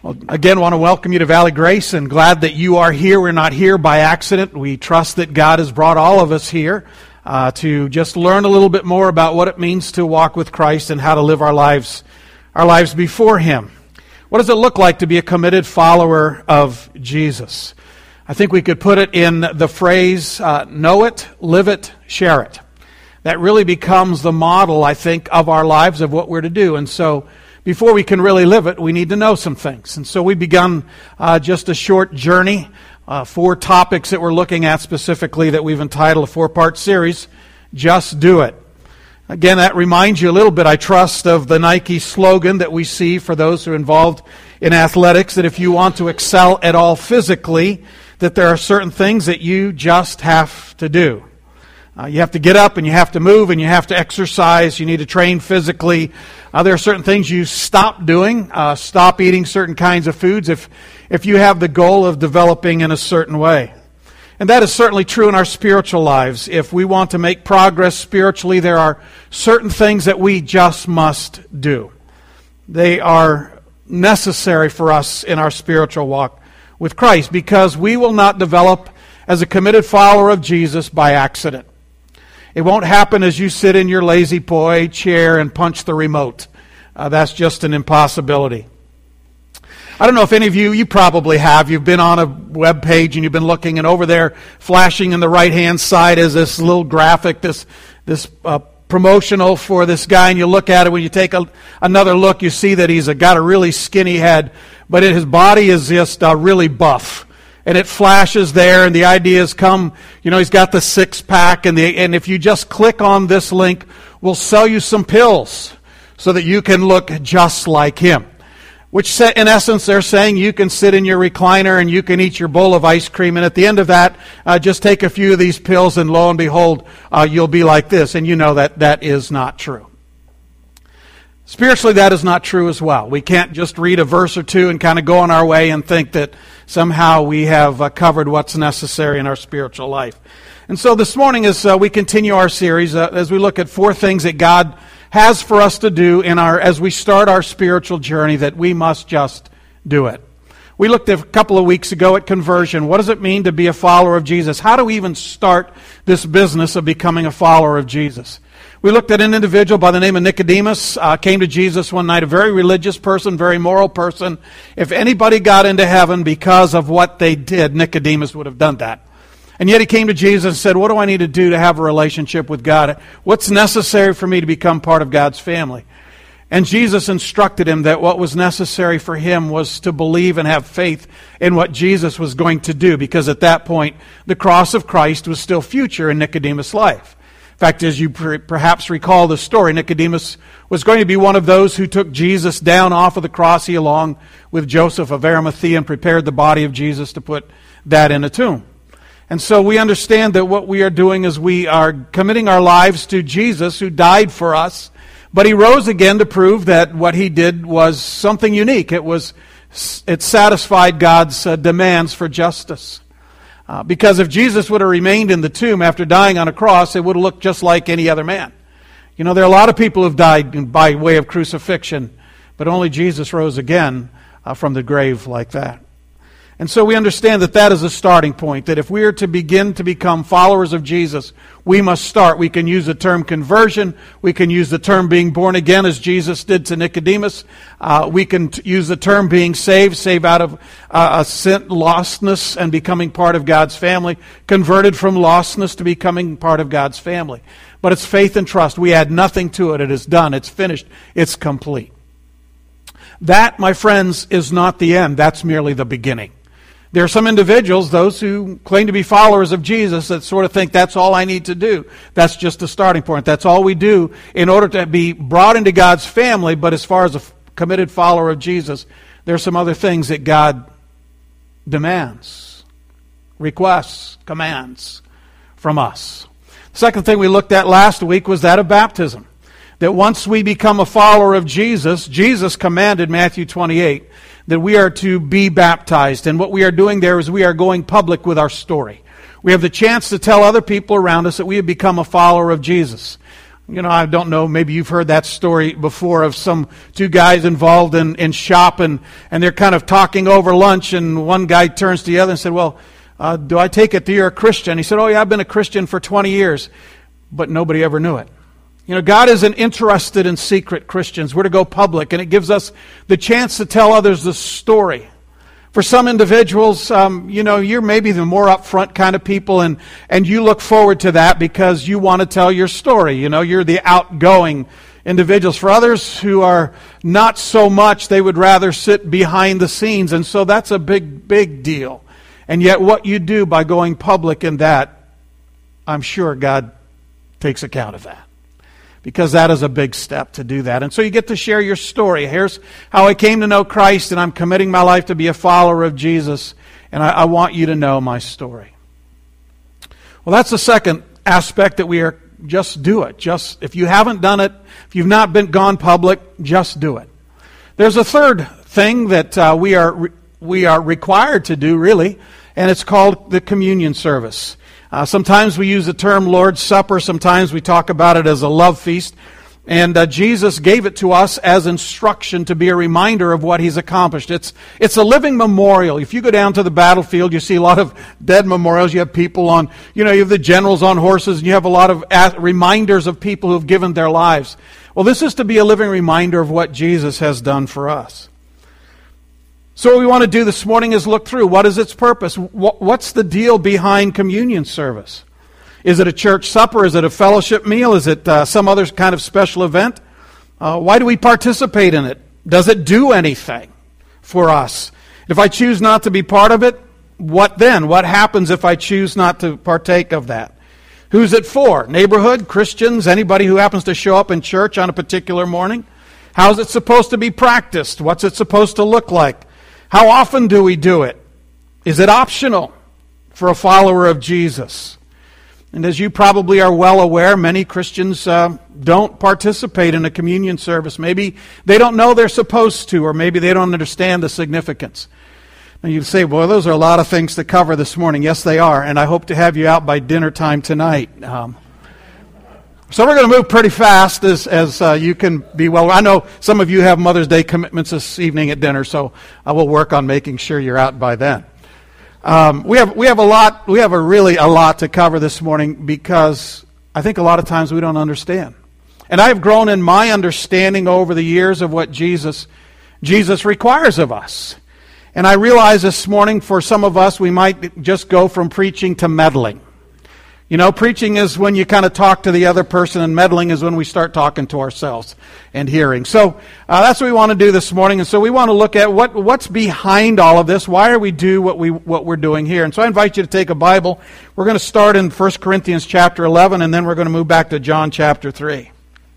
Well, again, want to welcome you to Valley Grace and glad that you are here. We're not here by accident. We trust that God has brought all of us here to just learn a little bit more about what it means to walk with Christ and how to live our lives before Him. What does it look like to be a committed follower of Jesus? I think we could put it in the phrase, know it, live it, share it. That really becomes the model, I think, of our lives, of what we're to do. And so, before we can really live it, we need to know some things. And so we've begun just a short journey, 4 topics that we're looking at specifically that we've entitled a 4-part series, Just Do It. Again, that reminds you a little bit, I trust, of the Nike slogan that we see for those who are involved in athletics, that if you want to excel at all physically, that there are certain things that you just have to do. You have to get up and you have to move and you have to exercise. You need to train physically. There are certain things you stop doing, stop eating certain kinds of foods if you have the goal of developing in a certain way. And that is certainly true in our spiritual lives. If we want to make progress spiritually, there are certain things that we just must do. They are necessary for us in our spiritual walk with Christ because we will not develop as a committed follower of Jesus by accident. It won't happen as you sit in your lazy boy chair and punch the remote. That's just an impossibility. I don't know if any of you probably have. You've been on a web page and you've been looking, and over there, flashing in the right-hand side is this little graphic, this promotional for this guy, and you look at it. When you take another look, you see that he's got a really skinny head, but his body is just really buff. And it flashes there, and the idea is he's got the 6-pack, and if you just click on this link, we'll sell you some pills so that you can look just like him. Which, in essence, they're saying you can sit in your recliner and you can eat your bowl of ice cream, and at the end of that, just take a few of these pills, and lo and behold, you'll be like this. And you know that is not true. Spiritually, that is not true as well. We can't just read a verse or two and kind of go on our way and think that somehow we have covered what's necessary in our spiritual life. And so this morning, as we continue our series, as we look at 4 things that God has for us to do as we start our spiritual journey, that we must just do it. We looked a couple of weeks ago at conversion. What does it mean to be a follower of Jesus? How do we even start this business of becoming a follower of Jesus? We looked at an individual by the name of Nicodemus, came to Jesus one night, a very religious person, very moral person. If anybody got into heaven because of what they did, Nicodemus would have done that. And yet he came to Jesus and said, what do I need to do to have a relationship with God? What's necessary for me to become part of God's family? And Jesus instructed him that what was necessary for him was to believe and have faith in what Jesus was going to do, because at that point, the cross of Christ was still future in Nicodemus' life. In fact, as you perhaps recall the story, Nicodemus was going to be one of those who took Jesus down off of the cross. He, along with Joseph of Arimathea, and prepared the body of Jesus to put that in a tomb. And so we understand that what we are doing is we are committing our lives to Jesus, who died for us, but He rose again to prove that what He did was something unique. It satisfied God's demands for justice. Because if Jesus would have remained in the tomb after dying on a cross, it would have looked just like any other man. There are a lot of people who have died by way of crucifixion, but only Jesus rose again from the grave like that. And so we understand that is a starting point, that if we are to begin to become followers of Jesus, we must start. We can use the term conversion. We can use the term being born again, as Jesus did to Nicodemus. We can use the term being saved out of sin, lostness, and becoming part of God's family, converted from lostness to becoming part of God's family. But it's faith and trust. We add nothing to it. It is done. It's finished. It's complete. That, my friends, is not the end. That's merely the beginning. There are some individuals, those who claim to be followers of Jesus, that sort of think that's all I need to do. That's just a starting point. That's all we do in order to be brought into God's family. But as far as a committed follower of Jesus, there are some other things that God demands, requests, commands from us. The second thing we looked at last week was that of baptism. That once we become a follower of Jesus, Jesus commanded, Matthew 28, that we are to be baptized. And what we are doing there is we are going public with our story. We have the chance to tell other people around us that we have become a follower of Jesus. You know, I don't know, maybe you've heard that story before of some two guys involved in shop, and they're kind of talking over lunch, and one guy turns to the other and said, well, do I take it that you're a Christian? He said, oh yeah, I've been a Christian for 20 years, but nobody ever knew it. You know, God isn't interested in secret Christians. We're to go public, and it gives us the chance to tell others the story. For some individuals, you know, you're maybe the more upfront kind of people, and you look forward to that because you want to tell your story. You know, you're the outgoing individuals. For others who are not so much, they would rather sit behind the scenes, and so that's a big, big deal. And yet what you do by going public in that, I'm sure God takes account of that. Because that is a big step to do that. And so you get to share your story. Here's how I came to know Christ, and I'm committing my life to be a follower of Jesus, and I want you to know my story. Well, that's the second aspect that we are, just do it. Just, if you haven't done it, if you've not gone public, just do it. There's a third thing that we are required to do, really, and it's called the communion service. Sometimes we use the term Lord's Supper. Sometimes we talk about it as a love feast. And Jesus gave it to us as instruction to be a reminder of what He's accomplished. It's a living memorial. If you go down to the battlefield, you see a lot of dead memorials. You have people on, you have the generals on horses, and you have a lot of reminders of people who have given their lives. Well, this is to be a living reminder of what Jesus has done for us. So what we want to do this morning is look through, what is its purpose? What's the deal behind communion service? Is it a church supper? Is it a fellowship meal? Is it some other kind of special event? Why do we participate in it? Does it do anything for us? If I choose not to be part of it, what then? What happens if I choose not to partake of that? Who's it for? Neighborhood, Christians, anybody who happens to show up in church on a particular morning? How is it supposed to be practiced? What's it supposed to look like? How often do we do it? Is it optional for a follower of Jesus? And as you probably are well aware, many Christians don't participate in a communion service. Maybe they don't know they're supposed to, or maybe they don't understand the significance. And you say, boy, those are a lot of things to cover this morning. Yes, they are, and I hope to have you out by dinner time tonight. So we're going to move pretty fast as you can be well. I know some of you have Mother's Day commitments this evening at dinner, so I will work on making sure you're out by then. We have really a lot to cover this morning because I think a lot of times we don't understand. And I have grown in my understanding over the years of what Jesus requires of us. And I realize this morning for some of us we might just go from preaching to meddling. You know, preaching is when you kind of talk to the other person, and meddling is when we start talking to ourselves and hearing. So that's what we want to do this morning. And so we want to look at what's behind all of this. Why are we do what we're doing here? And so I invite you to take a Bible. We're going to start in 1 Corinthians chapter 11, and then we're going to move back to John chapter 3.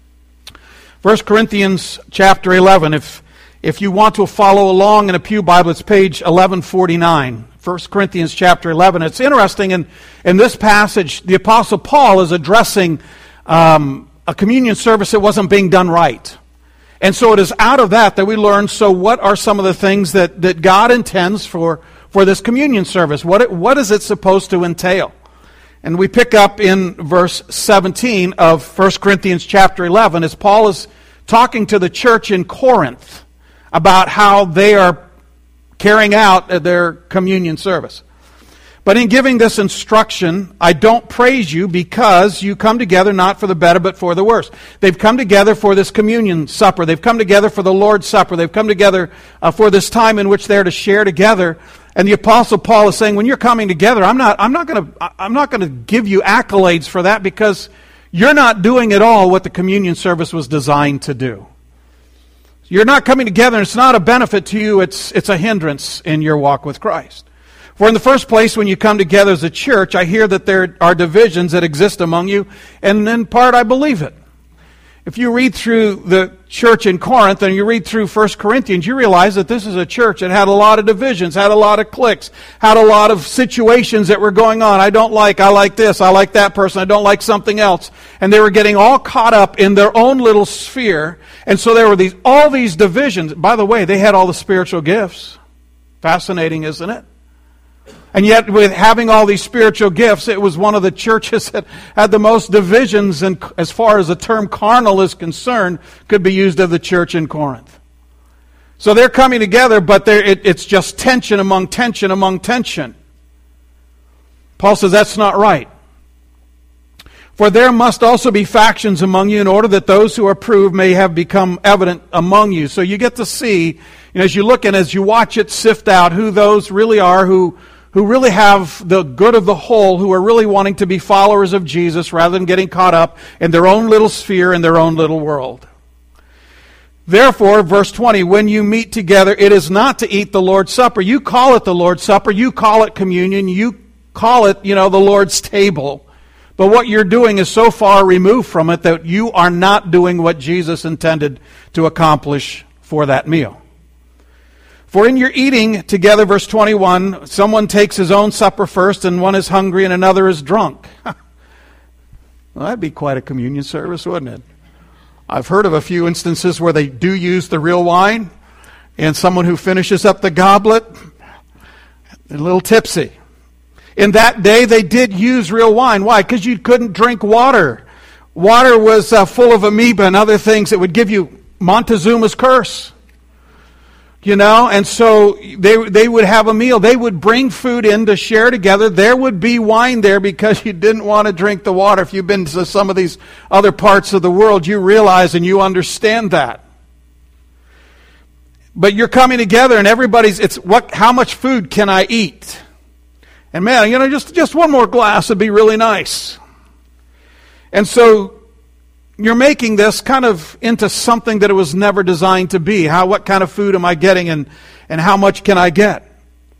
1 Corinthians chapter 11. If you want to follow along in a pew Bible, it's page 1149. 1 Corinthians chapter 11. It's interesting, in this passage, the Apostle Paul is addressing a communion service that wasn't being done right. And so it is out of that we learn, so what are some of the things that God intends for this communion service? What is it supposed to entail? And we pick up in verse 17 of 1 Corinthians chapter 11 as Paul is talking to the church in Corinth about how they are carrying out their communion service. But in giving this instruction, I don't praise you because you come together not for the better but for the worse. They've come together for this communion supper. They've come together for the Lord's Supper. They've come together for this time in which they're to share together. And the Apostle Paul is saying, when you're coming together, I'm not going to give you accolades for that because you're not doing at all what the communion service was designed to do. You're not coming together, and it's not a benefit to you, it's a hindrance in your walk with Christ. For in the first place, when you come together as a church, I hear that there are divisions that exist among you, and in part I believe it. If you read through the church in Corinth and you read through 1 Corinthians, you realize that this is a church that had a lot of divisions, had a lot of cliques, had a lot of situations that were going on. I like this, I like that person, I don't like something else. And they were getting all caught up in their own little sphere. And so there were all these divisions. By the way, they had all the spiritual gifts. Fascinating, isn't it? And yet, with having all these spiritual gifts, it was one of the churches that had the most divisions, and as far as the term carnal is concerned, could be used of the church in Corinth. So they're coming together, but it's just tension among tension among tension. Paul says that's not right. For there must also be factions among you in order that those who are proved may have become evident among you. So you get to see, as you look and as you watch it sift out who those really are who really have the good of the whole, who are really wanting to be followers of Jesus rather than getting caught up in their own little sphere, in their own little world. Therefore, verse 20, when you meet together, it is not to eat the Lord's Supper. You call it the Lord's Supper, you call it communion, you call it, the Lord's table. But what you're doing is so far removed from it that you are not doing what Jesus intended to accomplish for that meal. For in your eating together, verse 21, someone takes his own supper first, and one is hungry and another is drunk. Well, that'd be quite a communion service, wouldn't it? I've heard of a few instances where they do use the real wine, and someone who finishes up the goblet, they're a little tipsy. In that day, they did use real wine. Why? Because you couldn't drink water. Water was full of amoeba and other things that would give you Montezuma's curse. And so they would have a meal. They would bring food in to share together. There would be wine there because you didn't want to drink the water. If you've been to some of these other parts of the world, you realize and you understand that. But you're coming together and how much food can I eat? And man, just one more glass would be really nice. And so you're making this kind of into something that it was never designed to be. What kind of food am I getting, and how much can I get?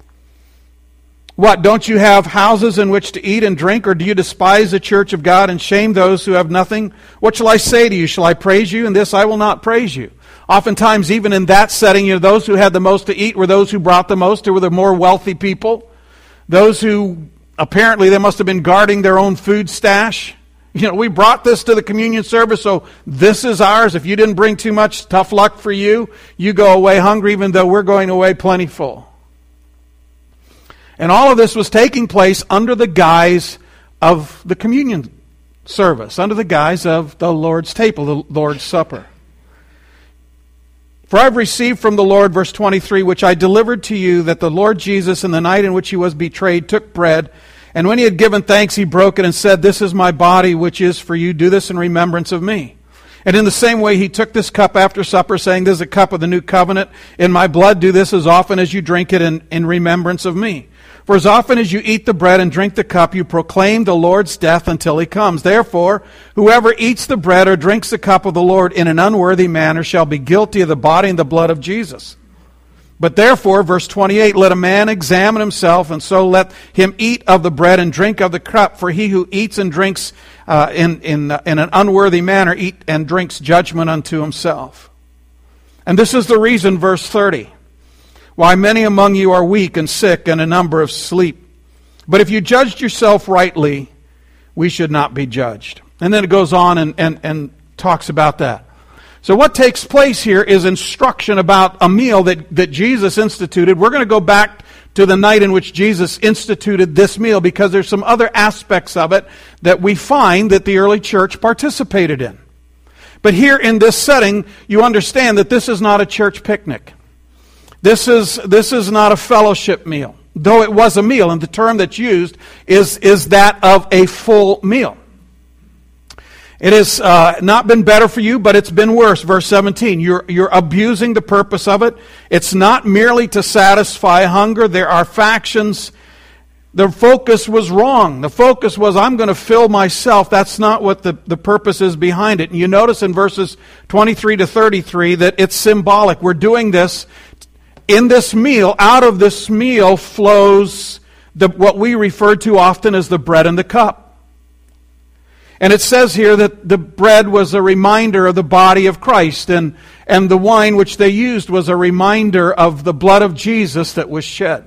What, don't you have houses in which to eat and drink, or do you despise the church of God and shame those who have nothing? What shall I say to you? Shall I praise you? In this I will not praise you. Oftentimes, even in that setting, those who had the most to eat were those who brought the most, who were the more wealthy people. Those who, apparently, they must have been guarding their own food stash. We brought this to the communion service, so this is ours. If you didn't bring too much, tough luck for you. You go away hungry, even though we're going away plentiful. And all of this was taking place under the guise of the communion service, under the guise of the Lord's table, the Lord's Supper. For I've received from the Lord, verse 23, which I delivered to you, that the Lord Jesus, in the night in which he was betrayed, took bread, and when he had given thanks, he broke it and said, "This is my body, which is for you. Do this in remembrance of me." And in the same way, he took this cup after supper, saying, "This is a cup of the new covenant. In my blood, do this as often as you drink it in remembrance of me. For as often as you eat the bread and drink the cup, you proclaim the Lord's death until he comes. Therefore, whoever eats the bread or drinks the cup of the Lord in an unworthy manner shall be guilty of the body and the blood of Jesus. But therefore, verse 28, let a man examine himself, and so let him eat of the bread and drink of the cup. For he who eats and drinks in an unworthy manner eat and drinks judgment unto himself." And this is the reason, verse 30, why many among you are weak and sick, and a number of sleep. But if you judged yourself rightly, we should not be judged. And then it goes on and talks about that. So what takes place here is instruction about a meal that Jesus instituted. We're going to go back to the night in which Jesus instituted this meal because there's some other aspects of it that we find that the early church participated in. But here in this setting, you understand that this is not a church picnic. This is not a fellowship meal, though it was a meal, and the term that's used is that of a full meal. It has not been better for you, but it's been worse. Verse 17, you're abusing the purpose of it. It's not merely to satisfy hunger. There are factions. The focus was wrong. The focus was, I'm going to fill myself. That's not what the purpose is behind it. And you notice in verses 23 to 33 that it's symbolic. We're doing this in this meal. Out of this meal flows what we refer to often as the bread and the cup. And it says here that the bread was a reminder of the body of Christ, and the wine which they used was a reminder of the blood of Jesus that was shed.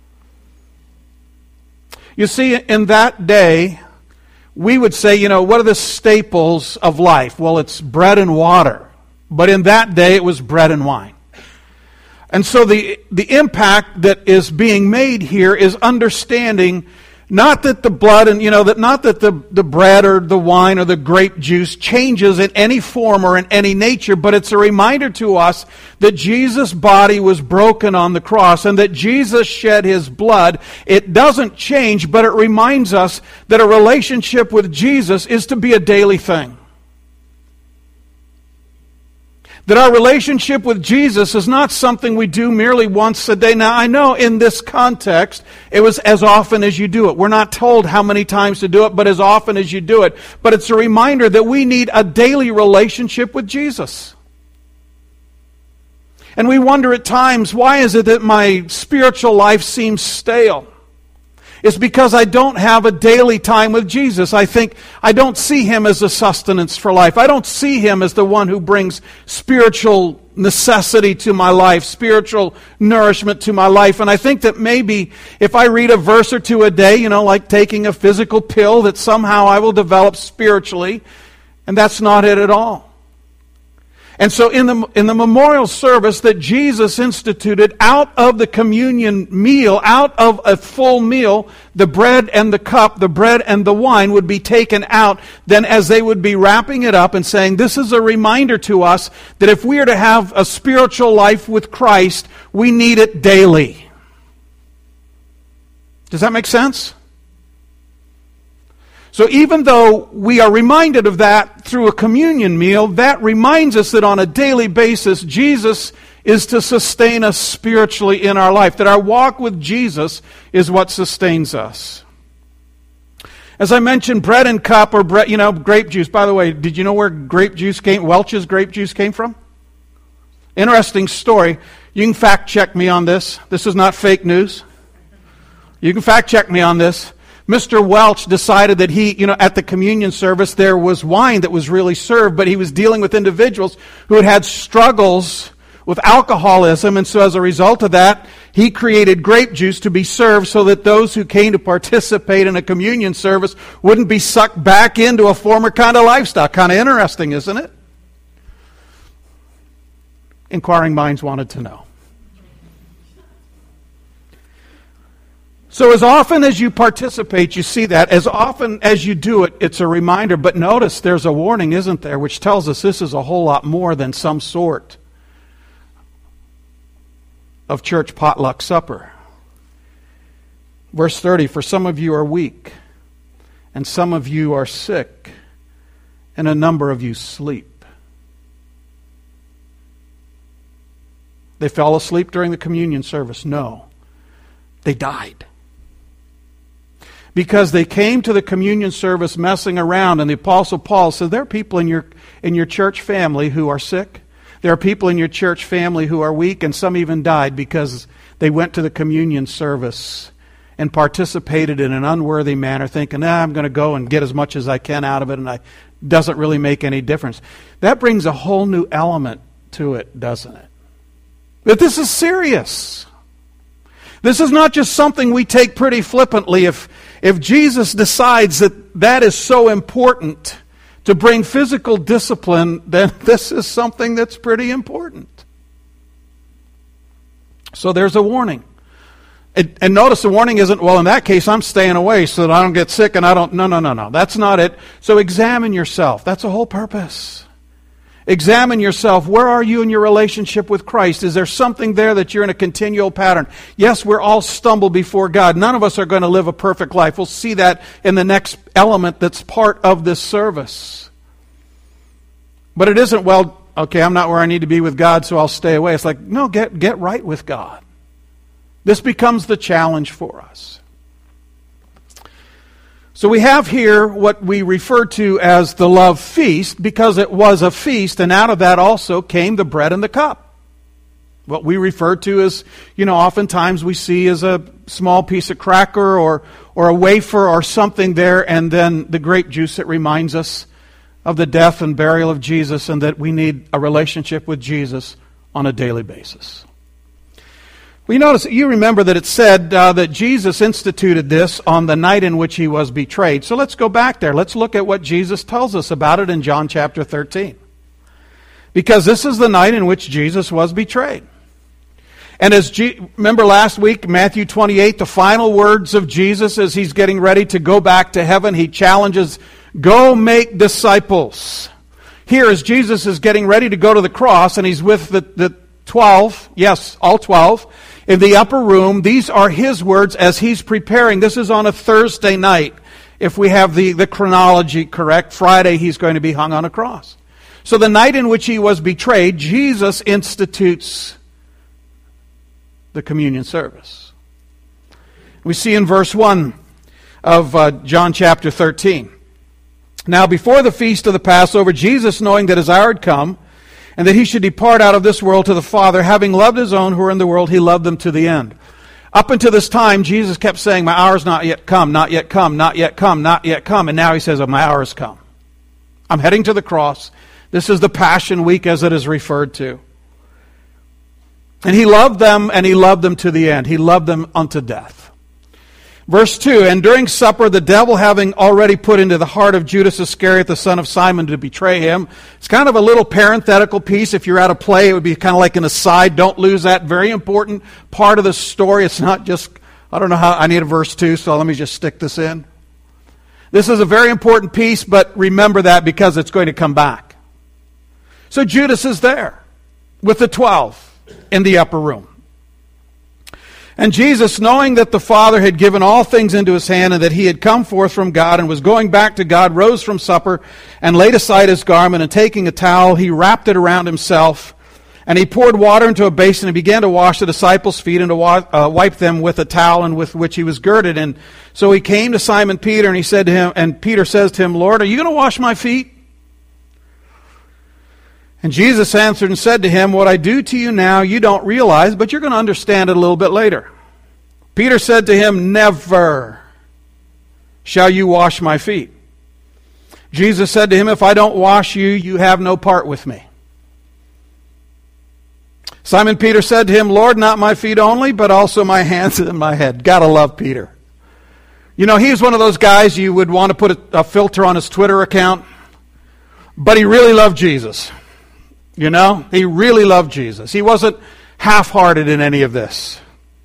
You see, in that day, we would say, what are the staples of life? Well, it's bread and water. But in that day, it was bread and wine. And so the impact that is being made here is understanding not that the blood and, not that the bread or the wine or the grape juice changes in any form or in any nature, but it's a reminder to us that Jesus' body was broken on the cross and that Jesus shed His blood. It doesn't change, but it reminds us that a relationship with Jesus is to be a daily thing. That our relationship with Jesus is not something we do merely once a day. Now, I know in this context, it was as often as you do it. We're not told how many times to do it, but as often as you do it. But it's a reminder that we need a daily relationship with Jesus. And we wonder at times, why is it that my spiritual life seems stale? It's because I don't have a daily time with Jesus. I don't see Him as a sustenance for life. I don't see Him as the one who brings spiritual necessity to my life, spiritual nourishment to my life. And I think that maybe if I read a verse or two a day, like taking a physical pill, that somehow I will develop spiritually. And that's not it at all. And so in the memorial service that Jesus instituted, out of the communion meal, out of a full meal, the bread and the cup, the bread and the wine would be taken out. Then as they would be wrapping it up and saying, this is a reminder to us that if we are to have a spiritual life with Christ, we need it daily. Does that make sense? So even though we are reminded of that through a communion meal, that reminds us that on a daily basis, Jesus is to sustain us spiritually in our life. That our walk with Jesus is what sustains us. As I mentioned, bread and cup or grape juice. By the way, did you know where Welch's grape juice came from? Interesting story. You can fact check me on this. This is not fake news. You can fact check me on this. Mr. Welch decided that at the communion service, there was wine that was really served, but he was dealing with individuals who had had struggles with alcoholism, and so as a result of that, he created grape juice to be served so that those who came to participate in a communion service wouldn't be sucked back into a former kind of lifestyle. Kind of interesting, isn't it? Inquiring minds wanted to know. So as often as you participate, you see that. As often as you do it, it's a reminder. But notice there's a warning, isn't there, which tells us this is a whole lot more than some sort of church potluck supper. Verse 30, for some of you are weak, and some of you are sick, and a number of you sleep. They fell asleep during the communion service? No. They died. Because they came to the communion service messing around, and the Apostle Paul said, there are people in your church family who are sick. There are people in your church family who are weak, and some even died because they went to the communion service and participated in an unworthy manner, thinking, I'm going to go and get as much as I can out of it, and it doesn't really make any difference. That brings a whole new element to it, doesn't it? But this is serious. This is not just something we take pretty flippantly. If Jesus decides that is so important to bring physical discipline, then this is something that's pretty important. So there's a warning. And notice the warning isn't, well, in that case, I'm staying away so that I don't get sick and I don't... No. That's not it. So examine yourself. That's the whole purpose. Examine yourself. Where are you in your relationship with Christ? Is there something there that you're in a continual pattern? Yes, we're all stumble before God. None of us are going to live a perfect life. We'll see that in the next element that's part of this service. But it isn't, well, okay, I'm not where I need to be with God, so I'll stay away. It's like, no, get right with God. This becomes the challenge for us. So we have here what we refer to as the love feast, because it was a feast, and out of that also came the bread and the cup. What we refer to as, oftentimes we see as a small piece of cracker or a wafer or something there, and then the grape juice that reminds us of the death and burial of Jesus, and that we need a relationship with Jesus on a daily basis. Well, you remember that it said that Jesus instituted this on the night in which he was betrayed. So let's go back there. Let's look at what Jesus tells us about it in John chapter 13. Because this is the night in which Jesus was betrayed. And remember last week, Matthew 28, the final words of Jesus as he's getting ready to go back to heaven, he challenges, go make disciples. Here, as Jesus is getting ready to go to the cross, and he's with the 12, yes, all 12, in the upper room, these are his words as he's preparing. This is on a Thursday night, if we have the chronology correct. Friday, he's going to be hung on a cross. So the night in which he was betrayed, Jesus institutes the communion service. We see in verse 1 of John chapter 13. Now before the feast of the Passover, Jesus, knowing that his hour had come, and that he should depart out of this world to the Father, having loved his own who were in the world, he loved them to the end. Up until this time, Jesus kept saying, my hour's not yet come, not yet come, not yet come, not yet come. And now he says, oh, my hour has come. I'm heading to the cross. This is the Passion Week as it is referred to. And he loved them, and he loved them to the end. He loved them unto death. Verse 2, and during supper, the devil having already put into the heart of Judas Iscariot, the son of Simon, to betray him. It's kind of a little parenthetical piece. If you're at a play, it would be kind of like an aside. Don't lose that. Very important part of the story. It's not just, I don't know how, I need a verse 2, so let me just stick this in. This is a very important piece, but remember that because it's going to come back. So Judas is there with the 12. In the upper room. And Jesus, knowing that the Father had given all things into his hand and that he had come forth from God and was going back to God, rose from supper and laid aside his garment, and taking a towel, he wrapped it around himself, and he poured water into a basin and began to wash the disciples' feet and to wipe them with a towel and with which he was girded. And so he came to Simon Peter, and he said to him, and Peter says to him, Lord, are you going to wash my feet? And Jesus answered and said to him, what I do to you now you don't realize, but you're going to understand it a little bit later. Peter said to him, never shall you wash my feet. Jesus said to him, if I don't wash you, you have no part with me. Simon Peter said to him, Lord, not my feet only, but also my hands and my head. Gotta love Peter. You know, he's one of those guys you would want to put a filter on his Twitter account, but he really loved Jesus. You know, he really loved Jesus. He wasn't half-hearted in any of this.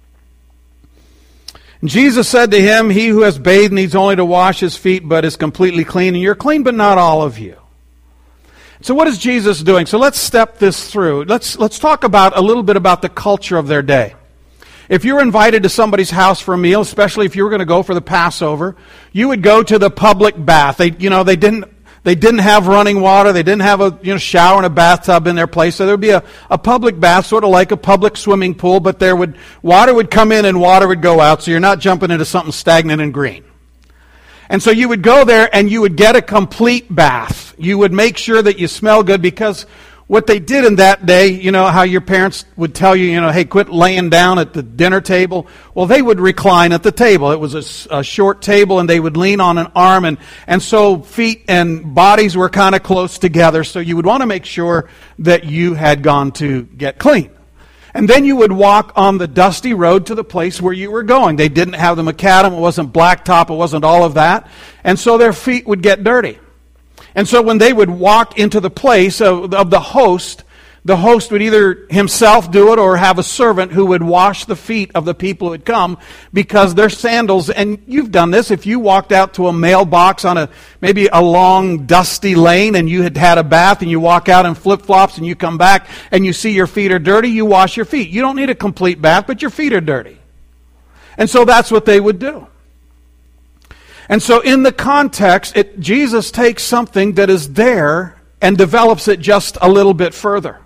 And Jesus said to him, he who has bathed needs only to wash his feet, but is completely clean. And you're clean, but not all of you. So what is Jesus doing? So let's step this through. Let's talk about a little bit about the culture of their day. If you were invited to somebody's house for a meal, especially if you were going to go for the Passover, you would go to the public bath. They didn't have running water. They didn't have a shower and a bathtub in their place. So there would be a public bath, sort of like a public swimming pool, but water would come in and water would go out, so you're not jumping into something stagnant and green. And so you would go there and you would get a complete bath. You would make sure that you smell good, because what they did in that day, you know how your parents would tell you, hey, quit laying down at the dinner table? Well, they would recline at the table. It was a short table, and they would lean on an arm, and so feet and bodies were kind of close together, so you would want to make sure that you had gone to get clean. And then you would walk on the dusty road to the place where you were going. They didn't have the macadam, it wasn't blacktop, it wasn't all of that, and so their feet would get dirty. And so when they would walk into the place of the host would either himself do it or have a servant who would wash the feet of the people who had come, because their sandals, and you've done this, if you walked out to a mailbox on maybe a long dusty lane and you had a bath and you walk out in flip-flops and you come back and you see your feet are dirty, you wash your feet. You don't need a complete bath, but your feet are dirty. And so that's what they would do. And so in the context, Jesus takes something that is there and develops it just a little bit further.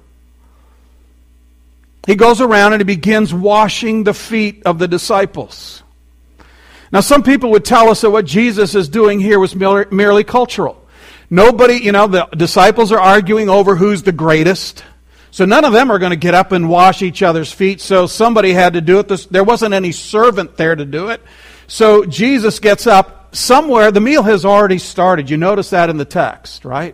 He goes around and he begins washing the feet of the disciples. Now, some people would tell us that what Jesus is doing here was merely cultural. Nobody, the disciples are arguing over who's the greatest. So none of them are going to get up and wash each other's feet. So somebody had to do it. There wasn't any servant there to do it. So Jesus gets up. Somewhere, the meal has already started. You notice that in the text, right?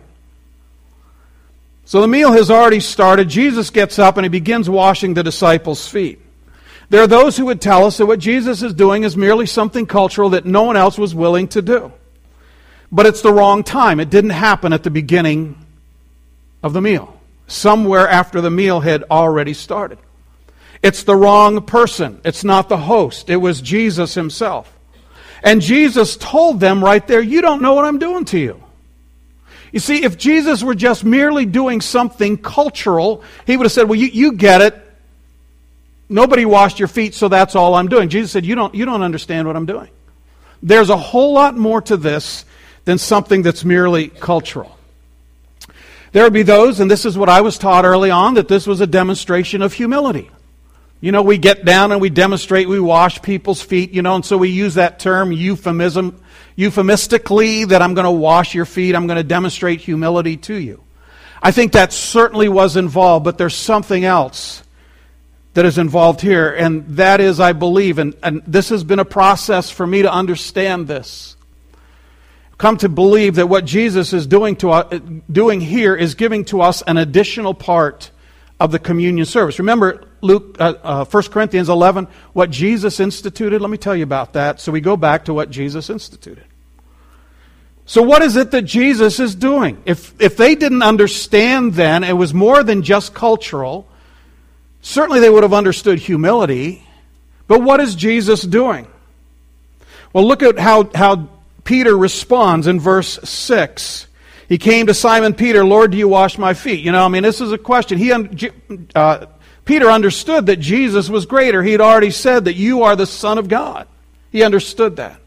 So the meal has already started. Jesus gets up and he begins washing the disciples' feet. There are those who would tell us that what Jesus is doing is merely something cultural that no one else was willing to do. But it's the wrong time. It didn't happen at the beginning of the meal. Somewhere after the meal had already started. It's the wrong person. It's not the host. It was Jesus himself. And Jesus told them right there, you don't know what I'm doing to you. You see, if Jesus were just merely doing something cultural, he would have said, well, you get it. Nobody washed your feet, so that's all I'm doing. Jesus said, you don't understand what I'm doing. There's a whole lot more to this than something that's merely cultural. There would be those, and this is what I was taught early on, that this was a demonstration of humility. You know, we get down and we demonstrate, we wash people's feet, you know, and so we use that term euphemistically, that I'm going to wash your feet, I'm going to demonstrate humility to you. I think that certainly was involved, but there's something else that is involved here, and that is, I believe, and this has been a process for me to understand this. Come to believe that what Jesus is doing here is giving to us an additional part of the communion service. Remember Luke, 1 Corinthians 11, what Jesus instituted? Let me tell you about that. So we go back to what Jesus instituted. So what is it that Jesus is doing? If they didn't understand then, it was more than just cultural. Certainly they would have understood humility. But what is Jesus doing? Well, look at how Peter responds in verse 6. He came to Simon Peter, Lord, do you wash my feet? You know, I mean, this is a question. Peter understood that Jesus was greater. He had already said that you are the Son of God. He understood that.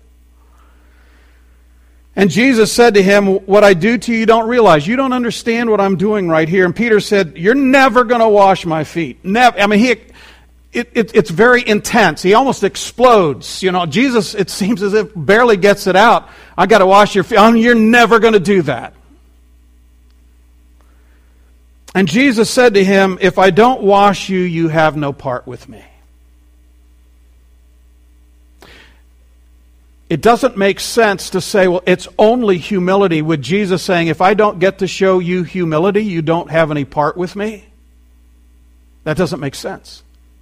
And Jesus said to him, what I do to you, you don't realize. You don't understand what I'm doing right here. And Peter said, you're never going to wash my feet. Never. I mean, it's very intense. He almost explodes. You know, Jesus, it seems as if, barely gets it out. I got to wash your feet. You're never going to do that. And Jesus said to him, if I don't wash you, you have no part with me. It doesn't make sense to say, well, it's only humility, with Jesus saying, if I don't get to show you humility, you don't have any part with me. That doesn't make sense.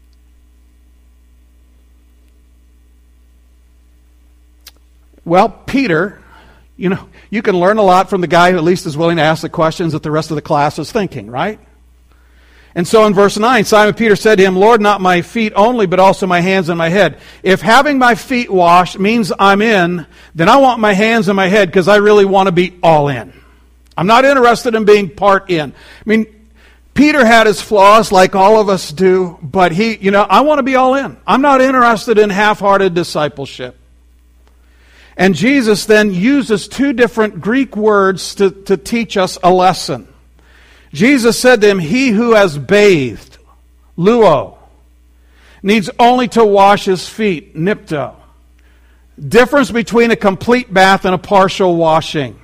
Well, Peter, you know, you can learn a lot from the guy who at least is willing to ask the questions that the rest of the class is thinking, right? And so in verse 9, Simon Peter said to him, Lord, not my feet only, but also my hands and my head. If having my feet washed means I'm in, then I want my hands and my head because I really want to be all in. I'm not interested in being part in. I mean, Peter had his flaws like all of us do, but I want to be all in. I'm not interested in half-hearted discipleship. And Jesus then uses two different Greek words to teach us a lesson. Jesus said to him, he who has bathed, luo, needs only to wash his feet, nipto. Difference between a complete bath and a partial washing.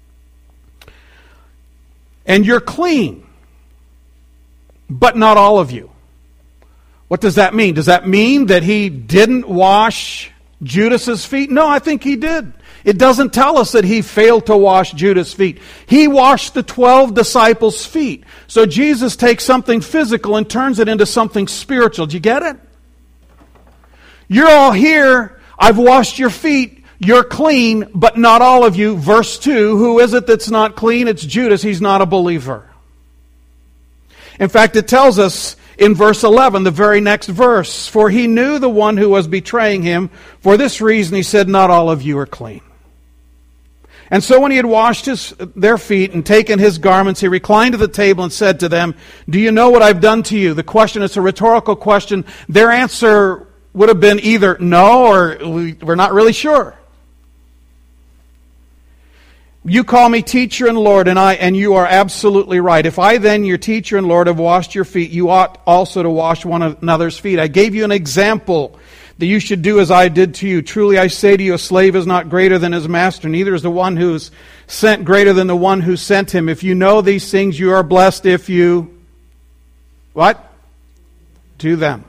And you're clean, but not all of you. What does that mean? Does that mean that he didn't wash Judas's feet? No, I think he did. It doesn't tell us that he failed to wash Judas' feet. He washed the 12 disciples' feet. So Jesus takes something physical and turns it into something spiritual. Do you get it? You're all here. I've washed your feet. You're clean, but not all of you. Verse 2, who is it that's not clean? It's Judas. He's not a believer. In fact, it tells us in verse 11, the very next verse, for he knew the one who was betraying him. For this reason, he said, not all of you are clean. And so when he had washed their feet and taken his garments, he reclined at the table and said to them, do you know what I've done to you? The question is a rhetorical question. Their answer would have been either no or we're not really sure. You call me teacher and Lord, and you are absolutely right. If I then, your teacher and Lord, have washed your feet, you ought also to wash one another's feet. I gave you an example that you should do as I did to you. Truly I say to you, a slave is not greater than his master, neither is the one who is sent greater than the one who sent him. If you know these things, you are blessed if you, what? Do them.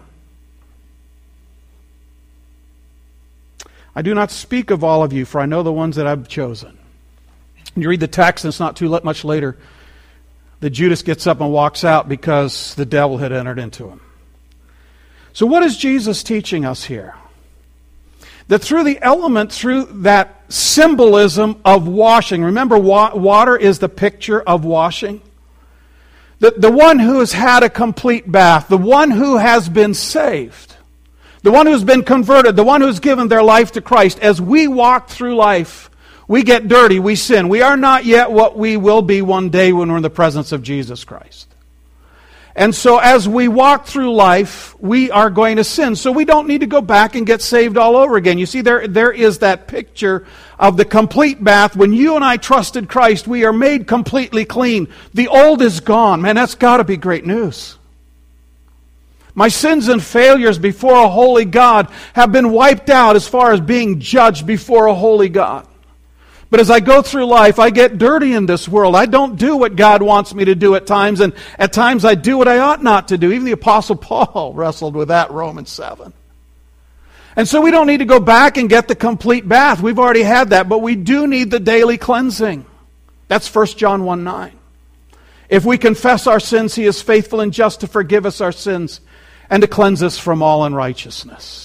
I do not speak of all of you, for I know the ones that I've chosen. You read the text, and it's not too much later that Judas gets up and walks out because the devil had entered into him. So what is Jesus teaching us here? That through that symbolism of washing, remember water is the picture of washing, The one who has had a complete bath, the one who has been saved, the one who's been converted, the one who's given their life to Christ. As we walk through life, we get dirty, we sin. We are not yet what we will be one day when we're in the presence of Jesus Christ. And so as we walk through life, we are going to sin. So we don't need to go back and get saved all over again. You see, there is that picture of the complete bath. When you and I trusted Christ, we are made completely clean. The old is gone. Man, that's got to be great news. My sins and failures before a holy God have been wiped out as far as being judged before a holy God. But as I go through life, I get dirty in this world. I don't do what God wants me to do at times, and at times I do what I ought not to do. Even the Apostle Paul wrestled with that, Romans 7. And so we don't need to go back and get the complete bath. We've already had that, but we do need the daily cleansing. That's 1 John 1:9. If we confess our sins, He is faithful and just to forgive us our sins and to cleanse us from all unrighteousness.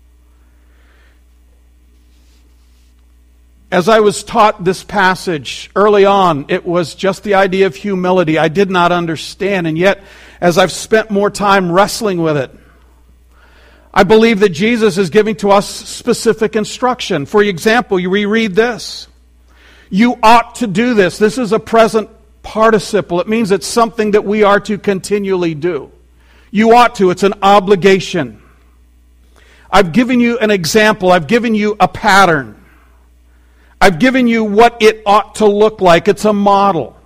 As I was taught this passage early on, it was just the idea of humility. I did not understand, and yet, as I've spent more time wrestling with it, I believe that Jesus is giving to us specific instruction. For example, you reread this. You ought to do this. This is a present participle. It means it's something that we are to continually do. You ought to. It's an obligation. I've given you an example. I've given you a pattern. I've given you what it ought to look like. It's a model.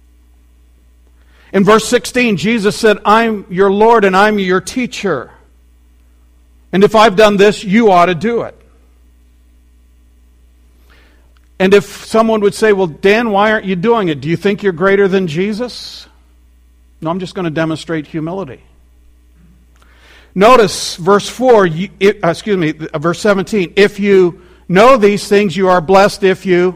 In verse 16, Jesus said, I'm your Lord and I'm your teacher. And if I've done this, you ought to do it. And if someone would say, well, Dan, why aren't you doing it? Do you think you're greater than Jesus? No, I'm just going to demonstrate humility. Notice verse 17. If you know these things, you are blessed if you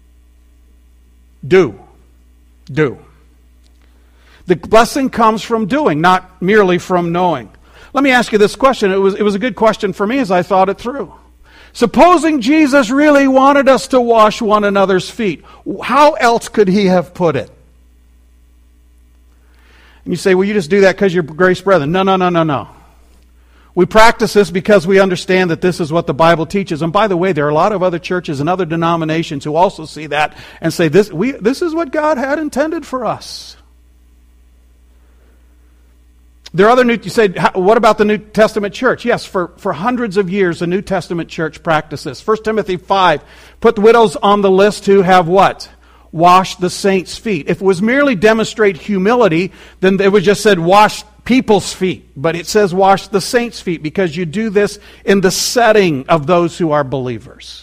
do. Do. The blessing comes from doing, not merely from knowing. Let me ask you this question. It was a good question for me as I thought it through. Supposing Jesus really wanted us to wash one another's feet, how else could He have put it? And you say, well, you just do that because you're grace brethren. No. We practice this because we understand that this is what the Bible teaches. And by the way, there are a lot of other churches and other denominations who also see that and say, this is what God had intended for us. There are other you say, what about the New Testament church? Yes, for hundreds of years, the New Testament church practiced this. 1 Timothy 5, put the widows on the list who have what? Wash the saints' feet. If it was merely demonstrate humility, then it would just said wash people's feet. But it says wash the saints' feet because you do this in the setting of those who are believers.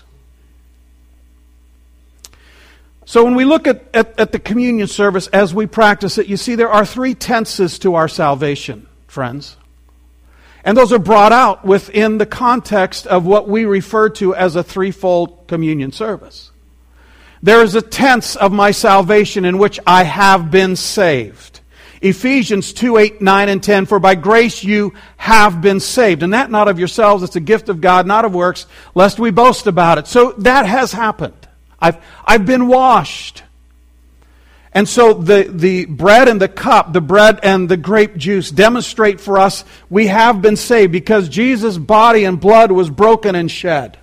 So when we look at the communion service as we practice it, you see there are 3 tenses to our salvation, friends. And those are brought out within the context of what we refer to as a threefold communion service. There is a tense of my salvation in which I have been saved. Ephesians 2, 8, 9, and 10, for by grace you have been saved. And that not of yourselves, it's a gift of God, not of works, lest we boast about it. So that has happened. I've been washed. And so the bread and the cup, the bread and the grape juice demonstrate for us we have been saved because Jesus' body and blood was broken and shed.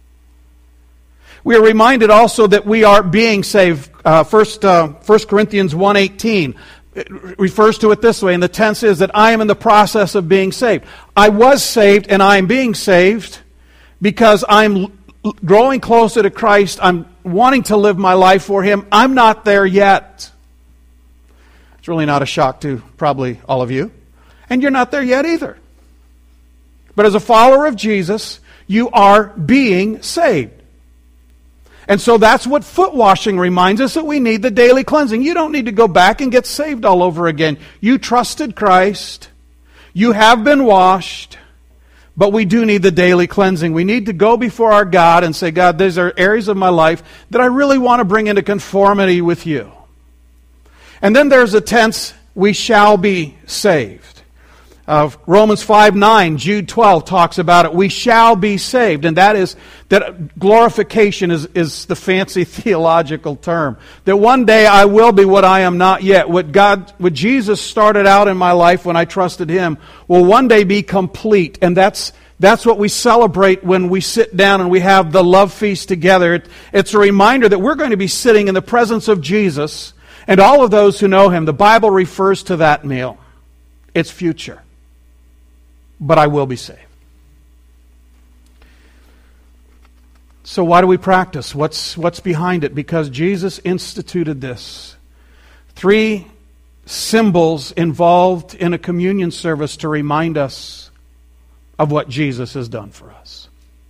We are reminded also that we are being saved. 1 Corinthians 1:18 refers to it this way, and the tense is that I am in the process of being saved. I was saved and I am being saved because I'm growing closer to Christ. I'm wanting to live my life for Him. I'm not there yet. It's really not a shock to probably all of you. And you're not there yet either. But as a follower of Jesus, you are being saved. And so that's what foot washing reminds us, that we need the daily cleansing. You don't need to go back and get saved all over again. You trusted Christ. You have been washed. But we do need the daily cleansing. We need to go before our God and say, God, these are areas of my life that I really want to bring into conformity with you. And then there's a tense, we shall be saved. Romans 5:9, Jude 12 talks about it. We shall be saved. And that glorification is the fancy theological term. That one day I will be what I am not yet. What Jesus started out in my life when I trusted Him will one day be complete. And that's what we celebrate when we sit down and we have the love feast together. It's a reminder that we're going to be sitting in the presence of Jesus and all of those who know Him. The Bible refers to that meal. It's future. But I will be saved. So why do we practice? What's behind it? Because Jesus instituted this. 3 symbols involved in a communion service to remind us of what Jesus has done for us.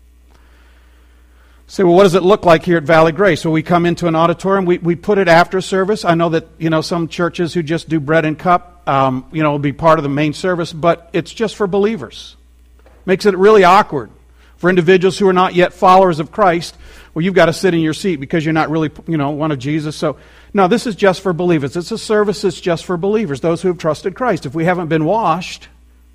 So, what does it look like here at Valley Grace? Well, we come into an auditorium. We put it after service. I know that some churches who just do bread and cup, will be part of the main service, but it's just for believers. Makes it really awkward for individuals who are not yet followers of Christ. Well, you've got to sit in your seat because you're not really, one of Jesus. So, no, this is just for believers. It's a service that's just for believers, those who have trusted Christ. If we haven't been washed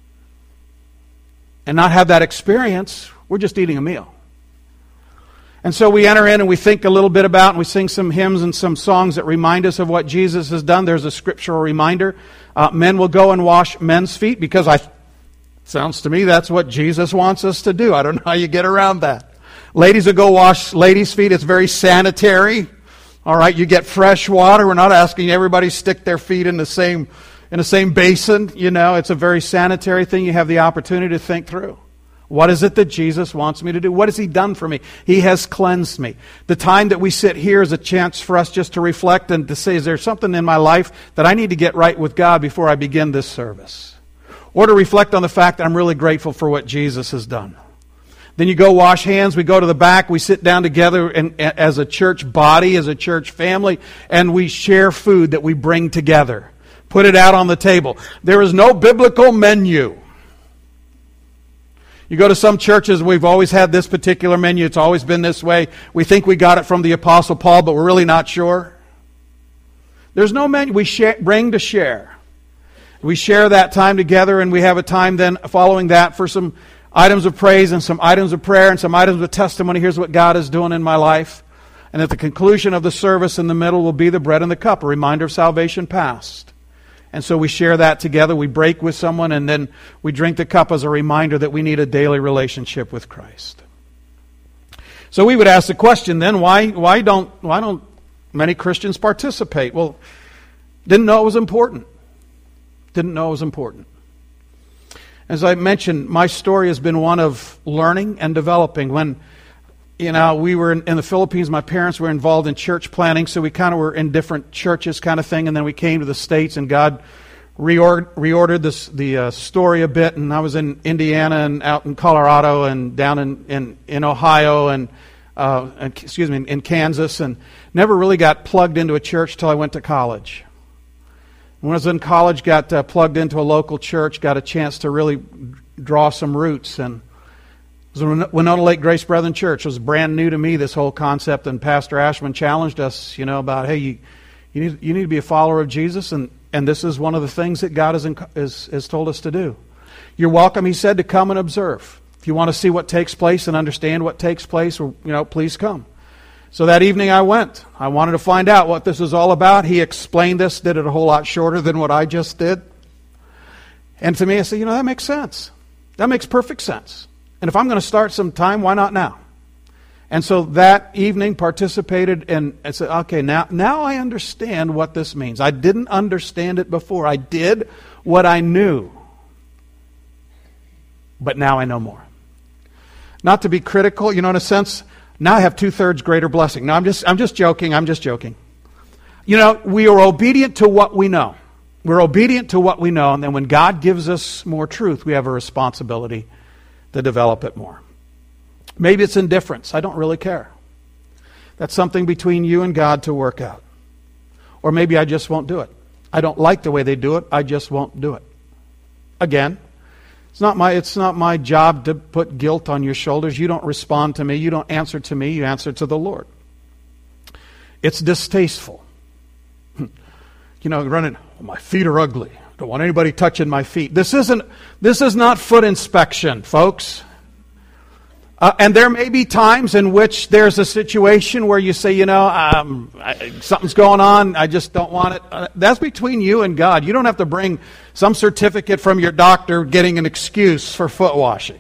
and not have that experience, we're just eating a meal. And so we enter in and we think a little bit about, and we sing some hymns and some songs that remind us of what Jesus has done. There's a scriptural reminder. Men will go and wash men's feet because sounds to me that's what Jesus wants us to do. I don't know how you get around that. Ladies will go wash ladies' feet. It's very sanitary. All right, you get fresh water. We're not asking everybody to stick their feet in the same basin. It's a very sanitary thing. You have the opportunity to think through. What is it that Jesus wants me to do? What has He done for me? He has cleansed me. The time that we sit here is a chance for us just to reflect and to say, is there something in my life that I need to get right with God before I begin this service? Or to reflect on the fact that I'm really grateful for what Jesus has done. Then you go wash hands. We go to the back. We sit down together as a church body, as a church family, and we share food that we bring together. Put it out on the table. There is no biblical menu. You go to some churches, we've always had this particular menu. It's always been this way. We think we got it from the Apostle Paul, but we're really not sure. There's no menu. We bring to share. We share that time together, and we have a time then following that for some items of praise and some items of prayer and some items of testimony. Here's what God is doing in my life. And at the conclusion of the service in the middle will be the bread and the cup, a reminder of salvation past. And so we share that together. We break with someone, and then we drink the cup as a reminder that we need a daily relationship with Christ. So we would ask the question then, why don't many Christians participate? Well, didn't know it was important. Didn't know it was important. As I mentioned, my story has been one of learning and developing. When we were in the Philippines, my parents were involved in church planting, so we kind of were in different churches kind of thing, and then we came to the States, and God reordered the story a bit, and I was in Indiana and out in Colorado and down in Ohio and in Kansas, and never really got plugged into a church till I went to college. When I was in college, got plugged into a local church, got a chance to really draw some roots, and it was Winona Lake Grace Brethren Church. It was brand new to me, this whole concept, and Pastor Ashman challenged us, about, hey, you need to be a follower of Jesus, and this is one of the things that God has told us to do. You're welcome, he said, to come and observe. If you want to see what takes place and understand what takes place, please come. So that evening I went. I wanted to find out what this is all about. He explained this, did it a whole lot shorter than what I just did. And to me, I said, that makes sense. That makes perfect sense. And if I'm going to start some time, why not now? And so that evening participated, and I said, okay, now I understand what this means. I didn't understand it before. I did what I knew. But now I know more. Not to be critical, in a sense, now I have 2/3 greater blessing. No, I'm just joking. We are obedient to what we know. We're obedient to what we know, and then when God gives us more truth, we have a responsibility to develop it more. Maybe it's indifference. I don't really care. That's something between you and God to work out. Or maybe I just won't do it. I don't like the way they do it. I just won't do it. Again, it's not my job to put guilt on your shoulders. You don't respond to me. You don't answer to me. You answer to the Lord. It's distasteful. Running, my feet are ugly. Don't want anybody touching my feet. This is not foot inspection, folks. And there may be times in which there's a situation where you say, something's going on, I just don't want it. That's between you and God. You don't have to bring some certificate from your doctor getting an excuse for foot washing.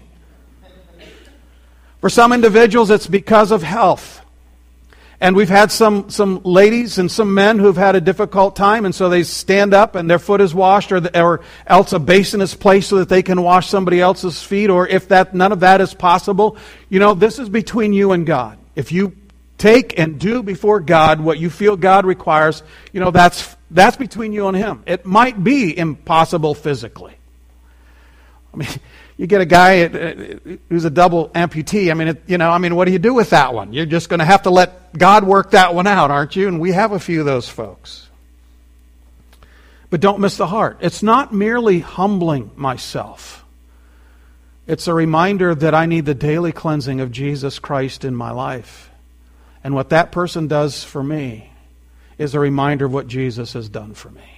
For some individuals, it's because of health. And we've had some ladies and some men who've had a difficult time, and so they stand up and their foot is washed, or else a basin is placed so that they can wash somebody else's feet, or if none of that is possible, this is between you and God. If you take and do before God what you feel God requires, that's between you and Him. It might be impossible physically. I mean, you get a guy who's a double amputee. What do you do with that one? You're just going to have to let God work that one out, aren't you? And we have a few of those folks. But don't miss the heart. It's not merely humbling myself. It's a reminder that I need the daily cleansing of Jesus Christ in my life. And what that person does for me is a reminder of what Jesus has done for me.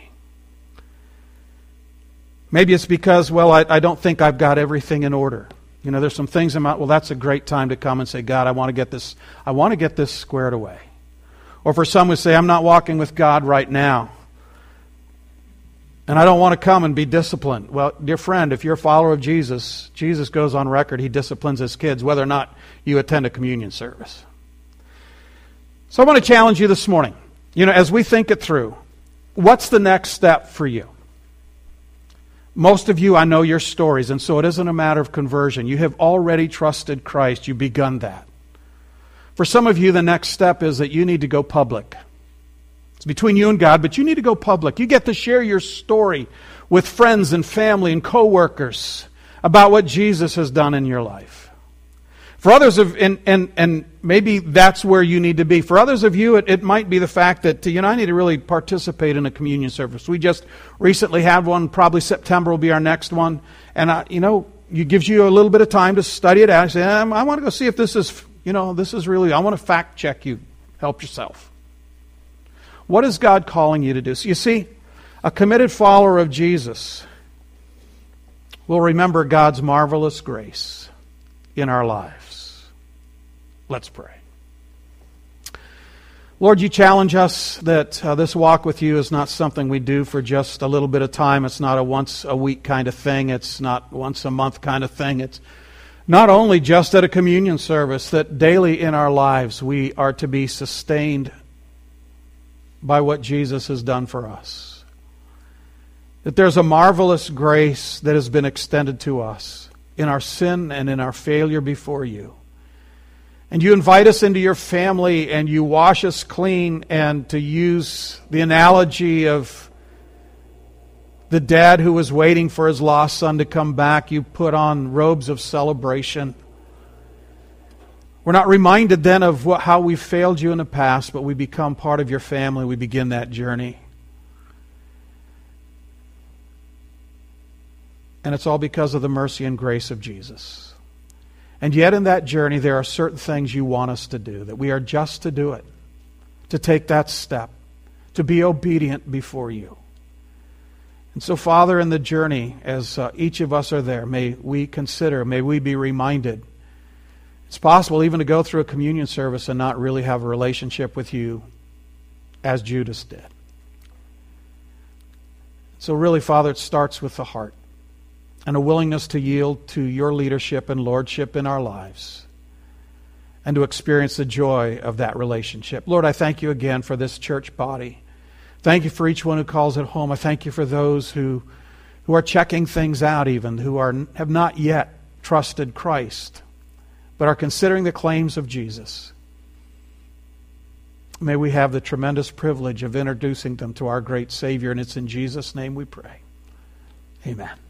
Maybe it's because, I don't think I've got everything in order. There's some things that's a great time to come and say, God, I want to get this squared away. Or for some who say, I'm not walking with God right now, and I don't want to come and be disciplined. Well, dear friend, if you're a follower of Jesus, Jesus goes on record, He disciplines His kids, whether or not you attend a communion service. So I want to challenge you this morning, as we think it through, what's the next step for you? Most of you, I know your stories, and so it isn't a matter of conversion. You have already trusted Christ. You've begun that. For some of you, the next step is that you need to go public. It's between you and God, but you need to go public. You get to share your story with friends and family and coworkers about what Jesus has done in your life. For others, and maybe that's where you need to be. For others of you, it might be the fact that, I need to really participate in a communion service. We just recently had one. Probably September will be our next one. And, it gives you a little bit of time to study it out. I say, I want to go see if this is, this is really, I want to fact check you. Help yourself. What is God calling you to do? So you see, a committed follower of Jesus will remember God's marvelous grace in our lives. Let's pray. Lord, you challenge us that this walk with you is not something we do for just a little bit of time. It's not a once a week kind of thing. It's not once a month kind of thing. It's not only just at a communion service, that daily in our lives we are to be sustained by what Jesus has done for us. That there's a marvelous grace that has been extended to us in our sin and in our failure before you. And you invite us into your family and you wash us clean, and to use the analogy of the dad who was waiting for his lost son to come back, you put on robes of celebration. We're not reminded then of how we failed you in the past, but we become part of your family. We begin that journey. And it's all because of the mercy and grace of Jesus. And yet in that journey, there are certain things you want us to do, that we are just to do it, to take that step, to be obedient before you. And so, Father, in the journey, as each of us are there, may we be reminded, it's possible even to go through a communion service and not really have a relationship with you as Judas did. So really, Father, it starts with the heart. And a willingness to yield to your leadership and lordship in our lives, and to experience the joy of that relationship. Lord, I thank you again for this church body. Thank you for each one who calls at home. I thank you for those who are checking things out even, who have not yet trusted Christ, but are considering the claims of Jesus. May we have the tremendous privilege of introducing them to our great Savior, and it's in Jesus' name we pray. Amen.